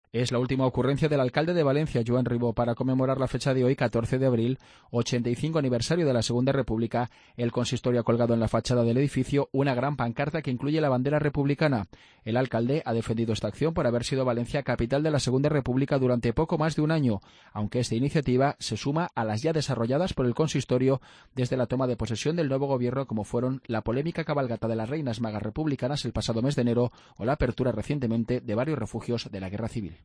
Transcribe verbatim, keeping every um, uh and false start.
Es la última ocurrencia del alcalde de Valencia, Joan Ribó, para conmemorar la fecha de hoy, catorce de abril, ochenta y cinco aniversario de la Segunda República. El consistorio ha colgado en la fachada del edificio una gran pancarta que incluye la bandera republicana. El alcalde ha defendido esta acción por haber sido Valencia capital de la Segunda República durante poco más de un año, aunque esta iniciativa se suma a las ya desarrolladas por el consistorio desde la toma de posesión del nuevo gobierno, como fueron la polémica cabalgata de las Reinas Magas Republicanas el pasado mes de enero o la apertura recientemente de varios refugios de la Guerra Civil.